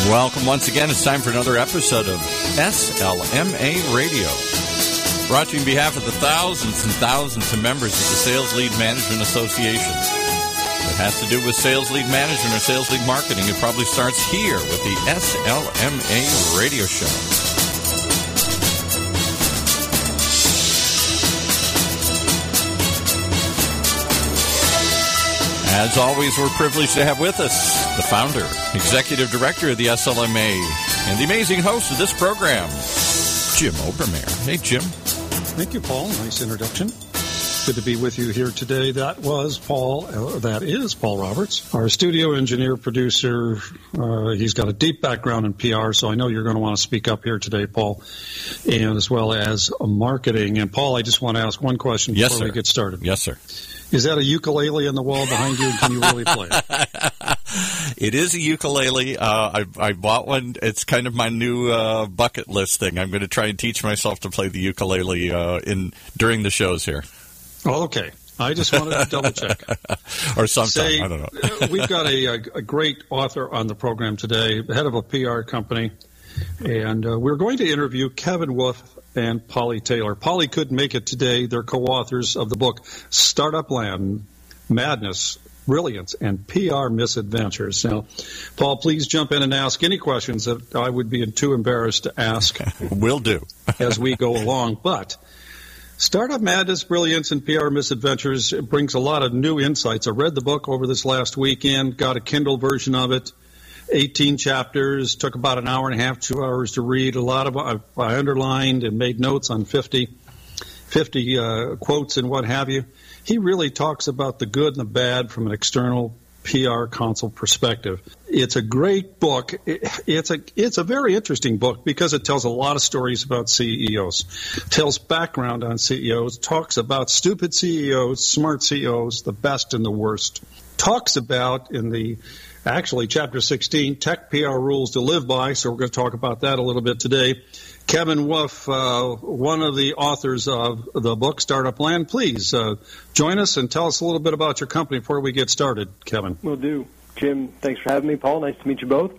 Welcome once again. It's time for another episode of SLMA Radio. Brought to you on behalf of the thousands and thousands of members of the Sales Lead Management Association. If it has to do with sales lead management or sales lead marketing, it probably starts here with the SLMA Radio Show. As always, we're privileged to have with us the founder, executive director of the SLMA, and the amazing host of this program, Jim Obermeyer. Hey, Jim. Thank you, Paul. Nice introduction. Good to be with you here today. That is Paul Roberts, our studio engineer, producer. He's got a deep background in PR, so I know you're going to want to speak up here today, Paul, and as well as marketing. And, Paul, I just want to ask one question before we get started. Yes, sir. Is that a ukulele on the wall behind you? Can you really play it? It is a ukulele. I bought one. It's kind of my new bucket list thing. I'm going to try and teach myself to play the ukulele during the shows here. Oh, okay. I just wanted to double check. Or sometime. I don't know. We've got a great author on the program today, head of a PR company, and we're going to interview Kevin Wolf and Polly Taylor. Polly couldn't make it today. They're co-authors of the book Startup Land, Madness, Brilliance, and PR Misadventures. Now, Paul, please jump in and ask any questions that I would be too embarrassed to ask. Will do. As we go along. But Startup Madness, Brilliance, and PR Misadventures brings a lot of new insights. I read the book over this last weekend, got a Kindle version of it. 18 chapters, took about an hour and a half, 2 hours to read. A lot of I underlined and made notes on 50 quotes and what have you. He really talks about the good and the bad from an external PR consult perspective. It's a great book. It's a very interesting book because it tells a lot of stories about CEOs, tells background on CEOs, talks about stupid CEOs, smart CEOs, the best and the worst. Talks about Actually, Chapter 16, Tech PR Rules to Live By, so we're going to talk about that a little bit today. Kevin Wolf, one of the authors of the book, Startup Land, please join us and tell us a little bit about your company before we get started, Kevin. Will do. Jim, thanks for having me. Paul, nice to meet you both.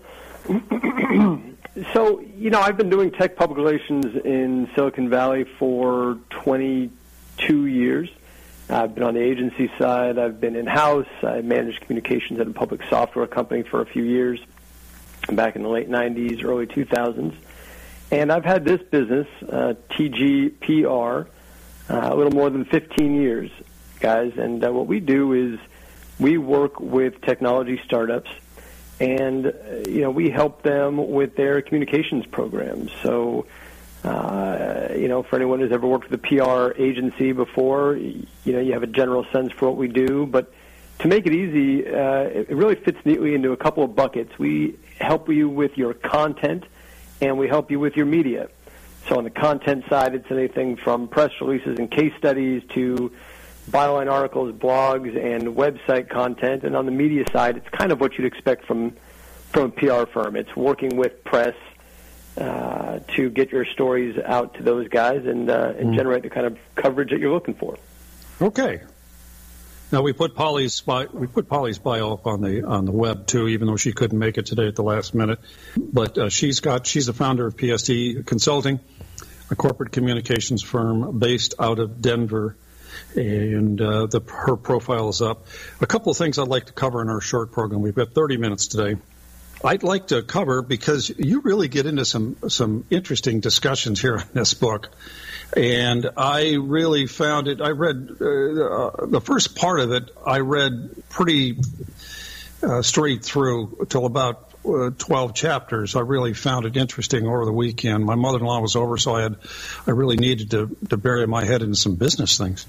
So, I've been doing tech public relations in Silicon Valley for 22 years. I've been on the agency side. I've been in-house. I managed communications at a public software company for a few years back in the late 90s, early 2000s. And I've had this business, TGPR, a little more than 15 years, guys. And what we do is we work with technology startups, and, we help them with their communications programs. So, for anyone who's ever worked with a PR agency before, you have a general sense for what we do. But to make it easy, it really fits neatly into a couple of buckets. We help you with your content, and we help you with your media. So on the content side, it's anything from press releases and case studies to byline articles, blogs, and website content. And on the media side, it's kind of what you'd expect from a PR firm. It's working with press to get your stories out to those guys and generate the kind of coverage that you're looking for. Okay. Now we put Polly's bio up on the web too, even though she couldn't make it today at the last minute. But she's the founder of PSD Consulting, a corporate communications firm based out of Denver, and her profile is up. A couple of things I'd like to cover in our short program. We've got 30 minutes today. I'd like to cover, because you really get into some interesting discussions here in this book, and I really found it. I read the first part of it. I read pretty straight through till about 12 chapters. I really found it interesting over the weekend. My mother-in-law was over, so I really needed to bury my head into some business things.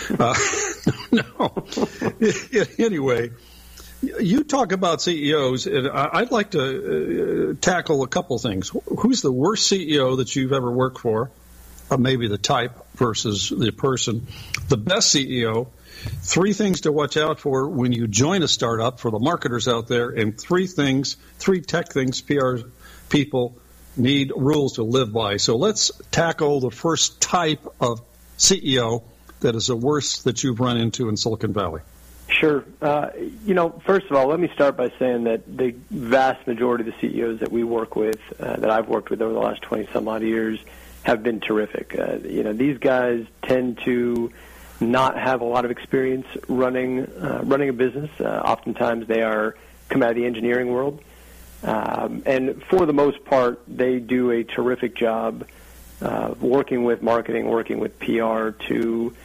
Anyway. You talk about CEOs, and I'd like to tackle a couple things. Who's the worst CEO that you've ever worked for? Maybe the type versus the person. The best CEO. 3 things to watch out for when you join a startup for the marketers out there, and 3 tech things PR people need rules to live by. So let's tackle the first type of CEO that is the worst that you've run into in Silicon Valley. Sure. First of all, let me start by saying that the vast majority of the CEOs that we work with, that I've worked with over the last 20-some-odd years, have been terrific. These guys tend to not have a lot of experience running a business. Oftentimes they come out of the engineering world. And for the most part, they do a terrific job working with marketing, working with PR to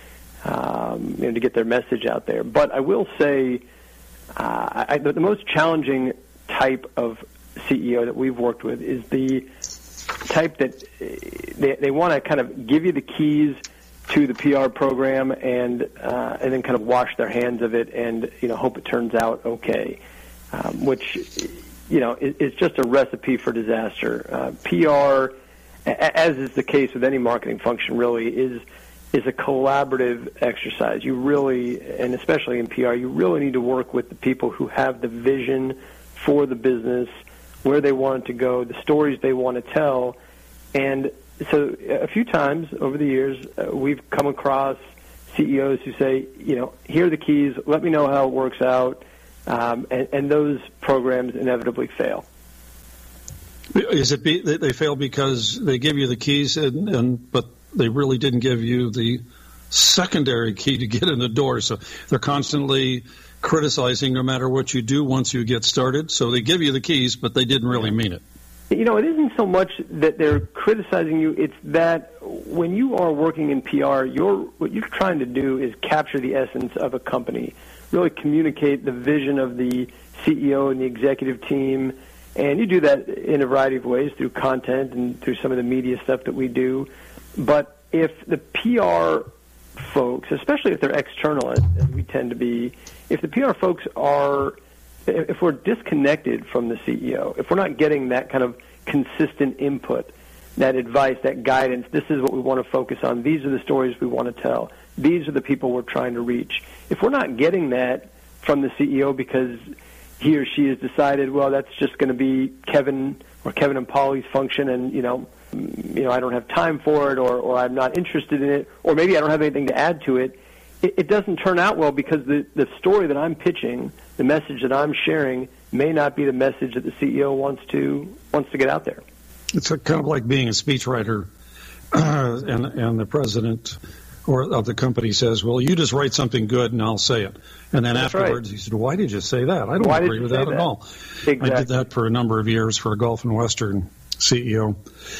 get their message out there. But I will say the most challenging type of CEO that we've worked with is the type that they want to kind of give you the keys to the PR program and then kind of wash their hands of it and hope it turns out okay, which is just a recipe for disaster. PR, as is the case with any marketing function, really is a collaborative exercise. You really, and especially in PR, you really need to work with the people who have the vision for the business, where they want it to go, the stories they want to tell. And so a few times over the years, we've come across CEOs who say, here are the keys, let me know how it works out, and those programs inevitably fail. Is it they fail because they give you the keys, but they really didn't give you the secondary key to get in the door? So they're constantly criticizing no matter what you do once you get started. So they give you the keys, but they didn't really mean it. It isn't so much that they're criticizing you. It's that when you are working in PR, what you're trying to do is capture the essence of a company, really communicate the vision of the CEO and the executive team. And you do that in a variety of ways, through content and through some of the media stuff that we do. But if the PR folks, especially if they're external, as we tend to be, if the PR folks if we're disconnected from the CEO, if we're not getting that kind of consistent input, that advice, that guidance, this is what we want to focus on, these are the stories we want to tell, these are the people we're trying to reach. If we're not getting that from the CEO because he or she has decided, well, that's just going to be Kevin and Polly's function, and I don't have time for it, or I'm not interested in it, or maybe I don't have anything to add to it, it doesn't turn out well, because the story that I'm pitching, the message that I'm sharing, may not be the message that the CEO wants to get out there. It's kind of like being a speechwriter, and the president of the company says, well, you just write something good and I'll say it. And then That's afterwards right. He said, why did you say that? I don't agree with that at all. Exactly. I did that for a number of years for a Gulf and Western CEO.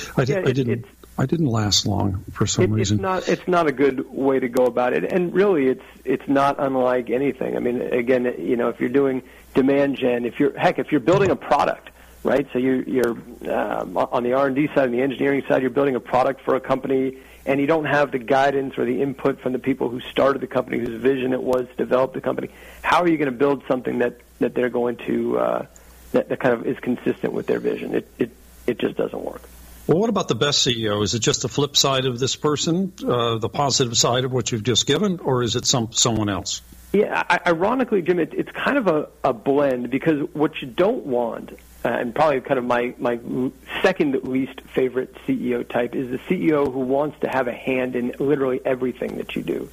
I didn't last long for some reason. It's not a good way to go about it, and really, it's not unlike anything. I mean, again, if you're doing demand gen, if you're building a product, right? So you're on the R&D side and the engineering side, you're building a product for a company, and you don't have the guidance or the input from the people who started the company, whose vision it was to develop the company. How are you going to build something that they're going to that kind of is consistent with their vision? It just doesn't work. Well, what about the best CEO? Is it just the flip side of this person, the positive side of what you've just given, or is it someone else? Yeah, ironically, Jim, it's kind of a blend, because what you don't want, and probably kind of my second least favorite CEO type, is the CEO who wants to have a hand in literally everything that you do.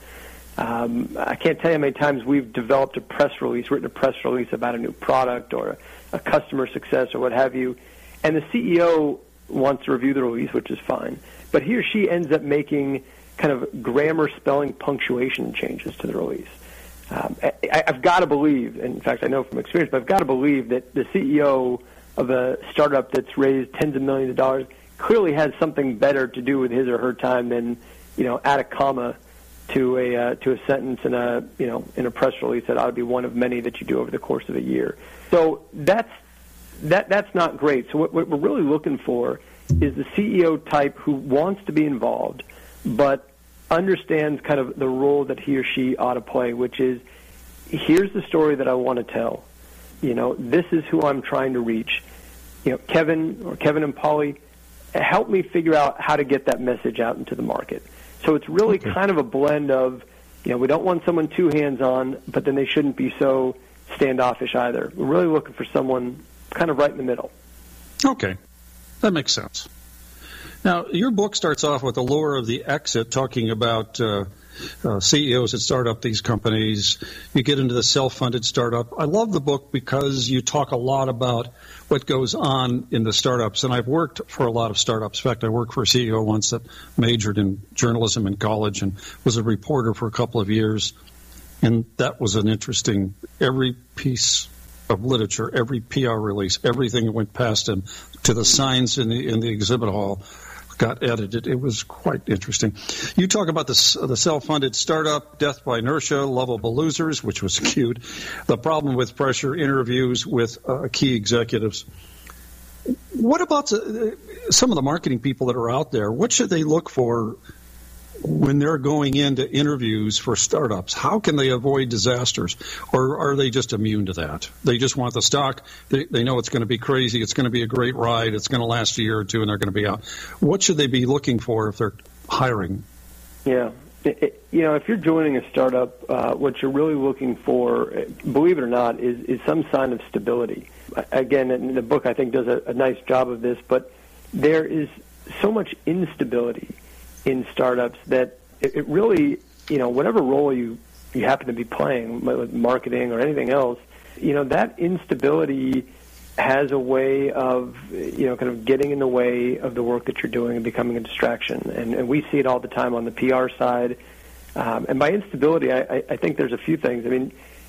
I can't tell you how many times we've developed written a press release about a new product or a customer success or what have you, and the CEO wants to review the release, which is fine, but he or she ends up making kind of grammar, spelling, punctuation changes to the release. I've got to believe, in fact I know from experience, but I've got to believe that the CEO of a startup that's raised tens of millions of dollars clearly has something better to do with his or her time than add a comma to a sentence in a press release that ought to be one of many that you do over the course of a year. So that's not great. So what we're really looking for is the CEO type who wants to be involved, but understands kind of the role that he or she ought to play, which is, here's the story that I want to tell. This is who I'm trying to reach. Kevin and Polly, help me figure out how to get that message out into the market. So it's really kind of a blend of, we don't want someone too hands-on, but then they shouldn't be so standoffish either. We're really looking for someone kind of right in the middle. Okay, that makes sense. Now, your book starts off with the lure of the exit, talking about CEOs that start up these companies. You get into the self-funded startup. I love the book because you talk a lot about what goes on in the startups. And I've worked for a lot of startups. In fact, I worked for a CEO once that majored in journalism in college and was a reporter for a couple of years. And that was an interesting, every piece of literature, every PR release, everything that went past him to the signs in the exhibit hall got edited. It was quite interesting. You talk about the self-funded startup, death by inertia, lovable losers, which was cute, the problem with pressure, interviews with key executives. What about some of the marketing people that are out there? What should they look for when they're going into interviews for startups? How can they avoid disasters? Or are they just immune to that? They just want the stock. They know it's going to be crazy. It's going to be a great ride. It's going to last a year or two, and they're going to be out. What should they be looking for if they're hiring? Yeah. If you're joining a startup, what you're really looking for, believe it or not, is some sign of stability. Again, in the book, I think, does a nice job of this, but there is so much instability in startups that it really, whatever role you happen to be playing, marketing or anything else, that instability has a way of, kind of getting in the way of the work that you're doing and becoming a distraction. And we see it all the time on the PR side. And by instability, I think there's a few things. I mean,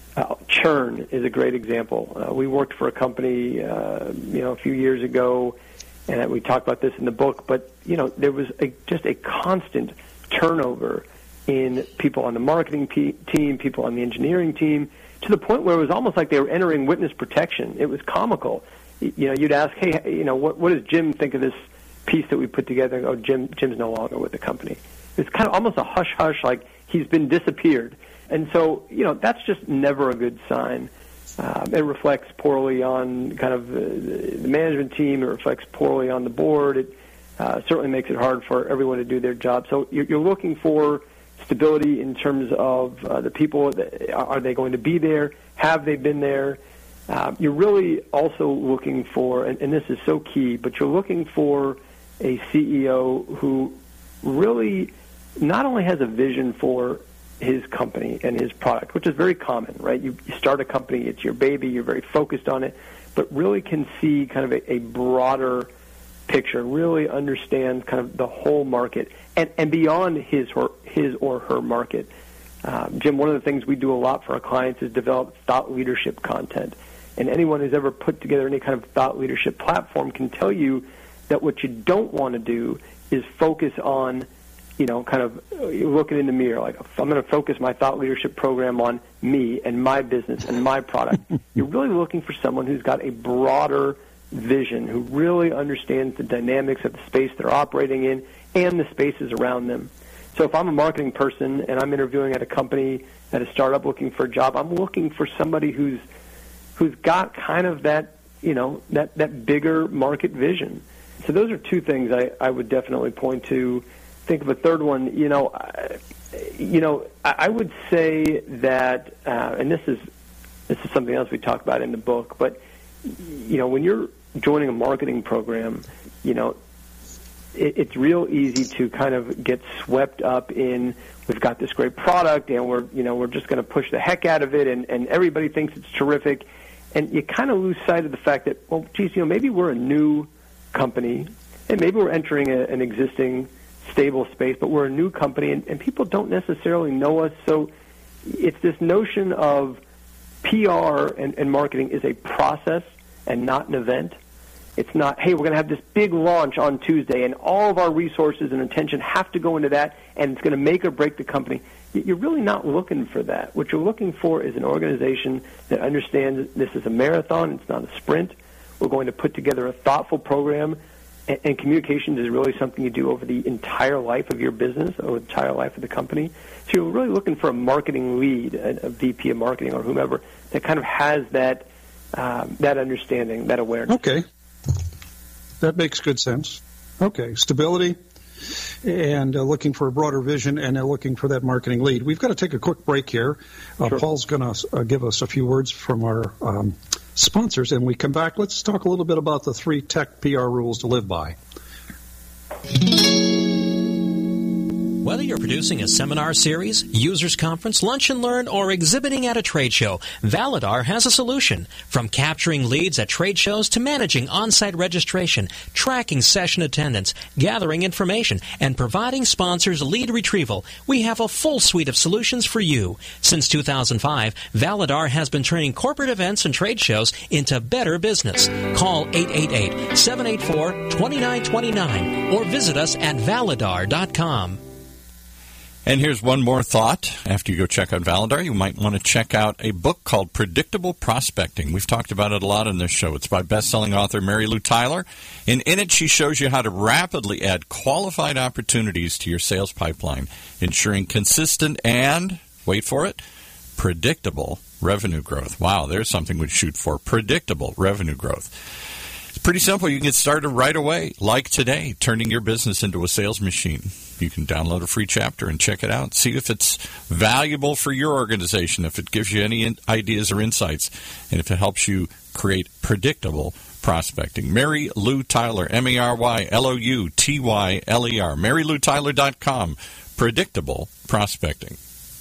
churn is a great example. We worked for a company, a few years ago, and we talk about this in the book, but, there was just a constant turnover in people on the marketing team, people on the engineering team, to the point where it was almost like they were entering witness protection. It was comical. You'd ask, hey, what does Jim think of this piece that we put together? Oh, Jim's no longer with the company. It's kind of almost a hush-hush, like he's been disappeared. And so, that's just never a good sign. It reflects poorly on kind of the management team. It reflects poorly on the board. It certainly makes it hard for everyone to do their job. So you're looking for stability in terms of the people. Are they going to be there? Have they been there? You're really also looking for, and this is so key, but you're looking for a CEO who really not only has a vision for his company and his product, which is very common, right? You start a company, it's your baby, you're very focused on it, but really can see kind of a broader picture, really understand kind of the whole market and beyond his or her market. Jim, one of the things we do a lot for our clients is develop thought leadership content. And anyone who's ever put together any kind of thought leadership platform can tell you that what you don't want to do is focus on kind of looking in the mirror, like, I'm going to focus my thought leadership program on me and my business and my product. You're really looking for someone who's got a broader vision, who really understands the dynamics of the space they're operating in and the spaces around them. So if I'm a marketing person and I'm interviewing at a company, at a startup looking for a job, I'm looking for somebody who's got kind of that, that bigger market vision. So those are two things I would definitely point to. Think of a third one. I would say that, and this is something else we talk about in the book. But when you're joining a marketing program, it's real easy to kind of get swept up in, we've got this great product and we're just going to push the heck out of it, and everybody thinks it's terrific, and you kind of lose sight of the fact that, well, geez, maybe we're a new company and maybe we're entering an existing stable space, but we're a new company, and people don't necessarily know us. So it's this notion of PR and marketing is a process and not an event. It's not, hey, we're going to have this big launch on Tuesday, and all of our resources and attention have to go into that, and it's going to make or break the company. You're really not looking for that. What you're looking for is an organization that understands this is a marathon, it's not a sprint. We're going to put together a thoughtful program. And communications is really something you do over the entire life of your business, or the entire life of the company. So you're really looking for a marketing lead, a VP of marketing or whomever, that kind of has that understanding, that awareness. Okay. That makes good sense. Okay. Stability and looking for a broader vision and looking for that marketing lead. We've got to take a quick break here. Sure. Paul's going to give us a few words from our sponsors, and we come back. Let's talk a little bit about the 3 tech PR rules to live by. Whether you're producing a seminar series, users conference, lunch and learn, or exhibiting at a trade show, Validar has a solution. From capturing leads at trade shows to managing on-site registration, tracking session attendance, gathering information, and providing sponsors lead retrieval, we have a full suite of solutions for you. Since 2005, Validar has been turning corporate events and trade shows into better business. Call 888-784-2929 or visit us at validar.com. And here's one more thought. After you go check out Validar, you might want to check out a book called Predictable Prospecting. We've talked about it a lot on this show. It's by best-selling author Mary Lou Tyler. And in it, she shows you how to rapidly add qualified opportunities to your sales pipeline, ensuring consistent and, wait for it, predictable revenue growth. Wow, there's something we'd shoot for, predictable revenue growth. It's pretty simple. You can get started right away, like today, turning your business into a sales machine. You can download a free chapter and check it out. See if it's valuable for your organization, if it gives you any ideas or insights, and if it helps you create predictable prospecting. Mary Lou Tyler, MaryLouTyler, MaryLouTyler.com. Predictable prospecting.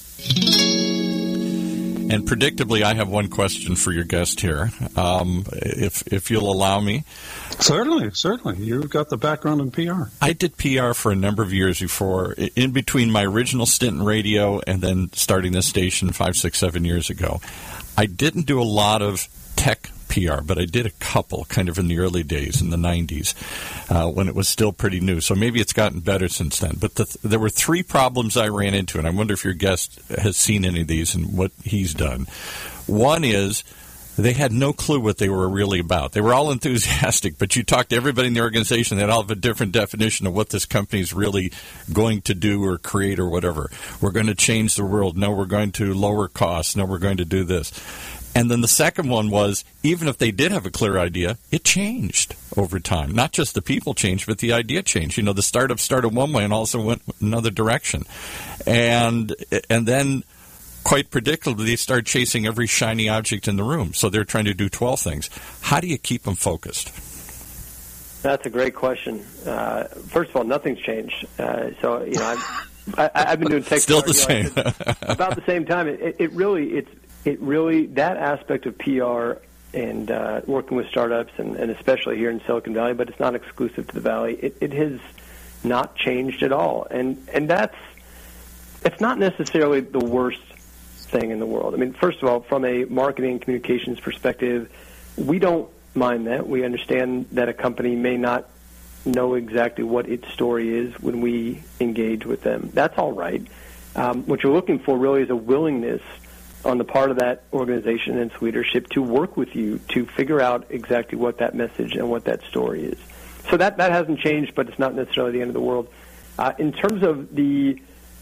And predictably, I have one question for your guest here, if you'll allow me. Certainly. You've got the background in PR. I did PR for a number of years before, in between my original stint in radio and then starting this station 5, 6, 7 years ago. I didn't do a lot of tech PR, but I did a couple kind of in the early days, in the 90s, when it was still pretty new. So maybe it's gotten better since then. But there were 3 problems I ran into, and I wonder if your guest has seen any of these and what he's done. One is they had no clue what they were really about. They were all enthusiastic, but you talk to everybody in the organization, they'd all have a different definition of what this company is really going to do or create or whatever. We're going to change the world. No, we're going to lower costs. No, we're going to do this. And then the second one was, even if they did have a clear idea, it changed over time. Not just the people changed, but the idea changed. You know, the startup started one way and also went another direction. And then, quite predictably, they start chasing every shiny object in the room. So they're trying to do 12 things. How do you keep them focused? That's a great question. First of all, nothing's changed. So, you know, I've been doing tech still the same. About the same time. It really, that aspect of PR and working with startups, and especially here in Silicon Valley, but it's not exclusive to the Valley, it has not changed at all. And it's not necessarily the worst thing in the world. I mean, first of all, from a marketing and communications perspective, we don't mind that. We understand that a company may not know exactly what its story is when we engage with them. That's all right. What you're looking for really is a willingness on the part of that organization and its leadership to work with you to figure out exactly what that message and what that story is. So that hasn't changed, but it's not necessarily the end of the world. In terms of the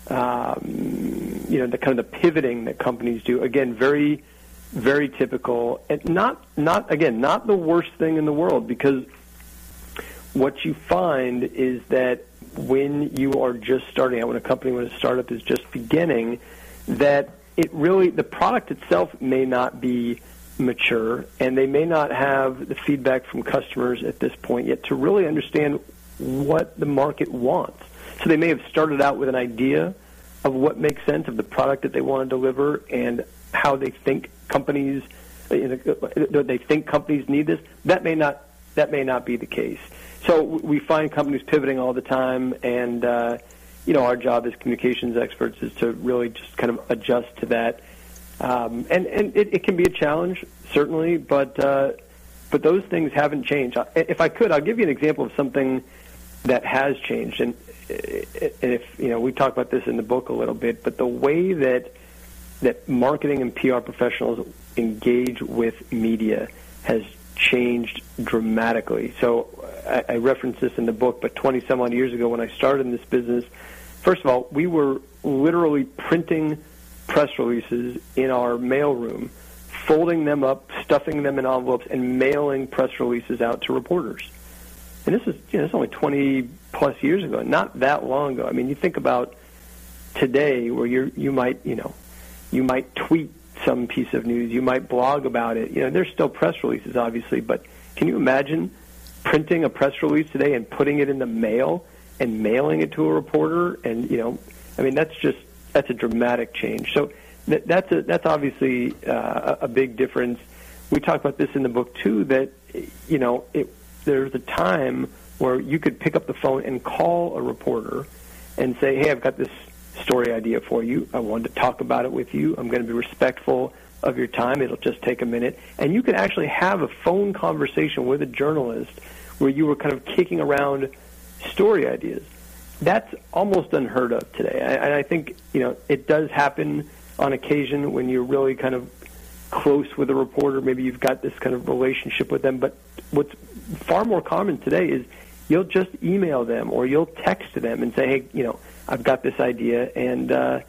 the kind of the pivoting that companies do, again, very, very typical, and not the worst thing in the world, because what you find is that when you are just starting out, when a startup is just beginning, that the product itself may not be mature, and they may not have the feedback from customers at this point yet to really understand what the market wants. So they may have started out with an idea of what makes sense of the product that they want to deliver and how they think companies need this. That may not be the case. So we find companies pivoting all the time, and our job as communications experts is to really just kind of adjust to that. And it can be a challenge, certainly, but those things haven't changed. If I could, I'll give you an example of something that has changed. And if we talk about this in the book a little bit, but the way that marketing and PR professionals engage with media has changed dramatically. So I reference this in the book, but 20-some-odd years ago when I started in this business, first of all, we were literally printing press releases in our mailroom, folding them up, stuffing them in envelopes, and mailing press releases out to reporters. And this is it's only 20-plus years ago, not that long ago. I mean, you think about today where you might tweet some piece of news, you might blog about it. There's still press releases, obviously, but can you imagine printing a press release today and putting it in the mail and mailing it to a reporter, and that's a dramatic change. So that's obviously a big difference. We talk about this in the book too. That there's a time where you could pick up the phone and call a reporter and say, "Hey, I've got this story idea for you. I wanted to talk about it with you. I'm going to be respectful of your time. It'll just take a minute." And you could actually have a phone conversation with a journalist where you were kind of kicking around story ideas. That's almost unheard of today. And I think, it does happen on occasion when you're really kind of close with a reporter. Maybe you've got this kind of relationship with them. But what's far more common today is you'll just email them or you'll text them and say, "Hey, I've got this idea." And,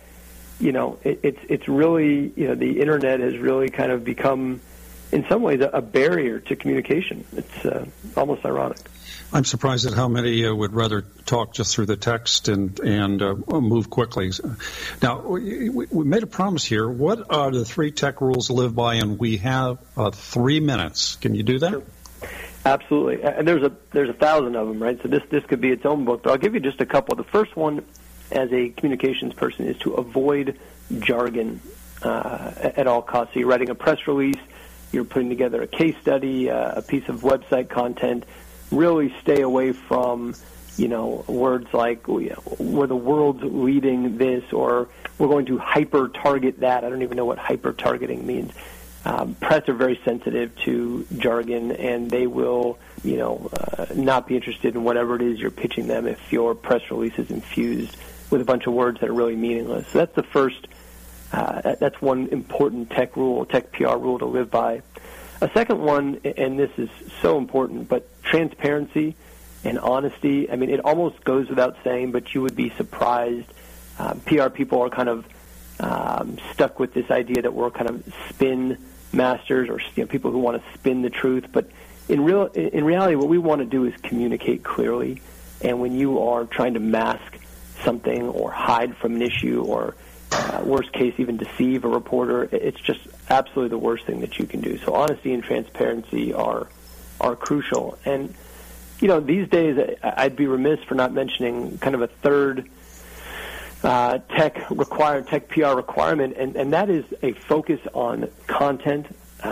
it's really, the Internet has really kind of become, in some ways, a barrier to communication. It's almost ironic. I'm surprised at how many would rather talk just through the text and move quickly. Now, we made a promise here. What are the 3 tech rules to live by? And we have 3 minutes. Can you do that? Sure. Absolutely. And there's 1,000 of them, right? So this could be its own book, but I'll give you just a couple. The first one, as a communications person, is to avoid jargon at all costs. So you're writing a press release, you're putting together a case study, a piece of website content. Really stay away from, words like, we're the world's leading this, or we're going to hyper-target that. I don't even know what hyper-targeting means. Press are very sensitive to jargon, and they will, not be interested in whatever it is you're pitching them if your press release is infused with a bunch of words that are really meaningless. So that's the first, that's one important tech PR rule to live by. A second one, and this is so important, but transparency and honesty. I mean, it almost goes without saying, but you would be surprised. PR people are kind of stuck with this idea that we're kind of spin masters, or people who want to spin the truth. But in reality, what we want to do is communicate clearly. And when you are trying to mask something or hide from an issue, or worst case, even deceive a reporter, it's just absolutely the worst thing that you can do. So honesty and transparency are crucial. And, these days, I'd be remiss for not mentioning kind of a third tech PR requirement, and that is a focus on content.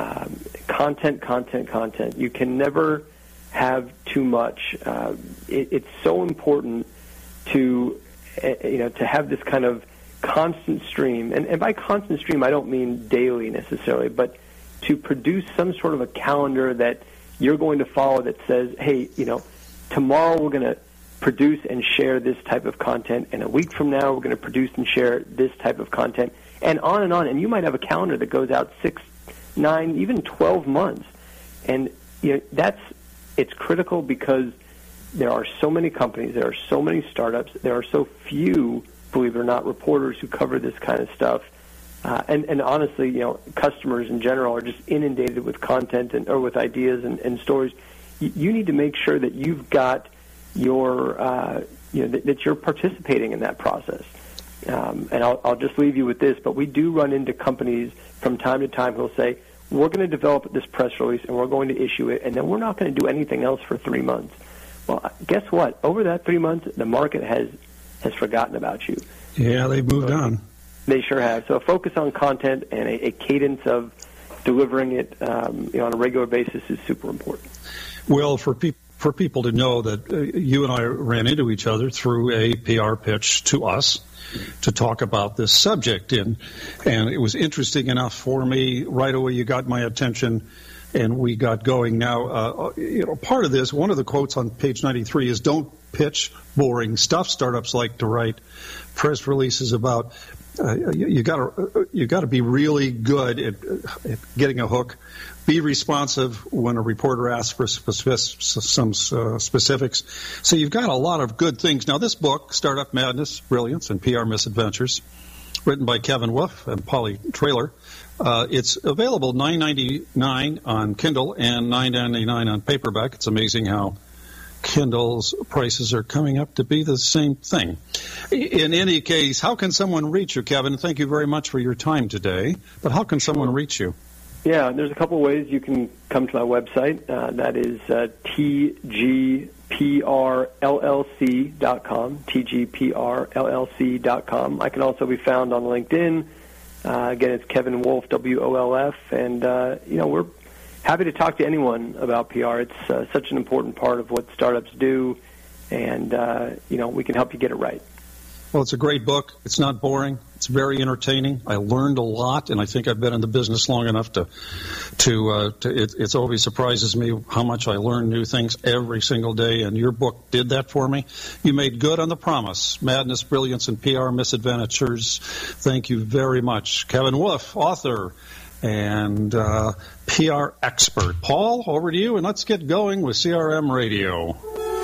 Content. You can never have too much. It's so important to have this kind of constant stream, and by constant stream I don't mean daily necessarily, but to produce some sort of a calendar that you're going to follow that says, hey, tomorrow we're going to produce and share this type of content, and a week from now we're going to produce and share this type of content, and on and on. And you might have a calendar that goes out 6, 9, even 12 months, and it's critical because there are so many companies, there are so many startups, there are so few, believe it or not, reporters who cover this kind of stuff. And honestly, customers in general are just inundated with content or with ideas and stories. You need to make sure that you've got your, that you're participating in that process. And I'll just leave you with this, but we do run into companies from time to time who will say, we're going to develop this press release and we're going to issue it, and then we're not going to do anything else for 3 months. Well, guess what? Over that 3 months, the market has forgotten about you. Yeah, they've moved on. They sure have. So a focus on content and a cadence of delivering it on a regular basis is super important. Well, for people to know that you and I ran into each other through a PR pitch to us to talk about this subject, and it was interesting enough for me. Right away, you got my attention, and we got going. Now, part of this, one of the quotes on page 93 is, "Don't pitch boring stuff. Startups like to write press releases about." You got to be really good at getting a hook. Be responsive when a reporter asks for some specifics. So you've got a lot of good things. Now, this book, Startup Madness, Brilliance, and PR Misadventures, written by Kevin Wolf and Polly Trailer, it's available $9.99 on Kindle and $9.99 on paperback. It's amazing how Kindle's prices are coming up to be the same thing. In any case, how can someone reach you, Kevin? Thank you very much for your time today. But how can someone reach you? Yeah, there's a couple of ways you can come to my website. That is tgprllc.com, tgprllc.com. I can also be found on LinkedIn. Again, it's Kevin Wolf, WOLF, and we're happy to talk to anyone about PR. It's such an important part of what startups do, and we can help you get it right. Well, it's a great book. It's not boring. It's very entertaining. I learned a lot, and I think I've been in the business long enough it always surprises me how much I learn new things every single day, and your book did that for me. You made good on the promise. Madness, Brilliance, and PR Misadventures. Thank you very much. Kevin Wolf, author and PR expert. Paul, over to you, and let's get going with CRM Radio.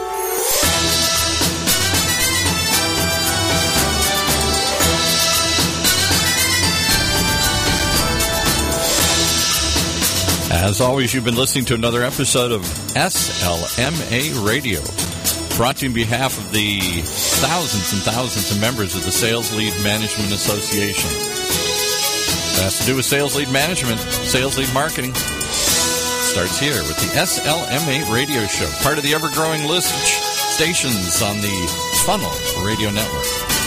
As always, you've been listening to another episode of SLMA Radio, brought to you on behalf of the thousands and thousands of members of the Sales Lead Management Association. That has to do with sales lead management, sales lead marketing. Starts here with the SLMA Radio Show, part of the ever-growing list of stations on the Funnel Radio Network.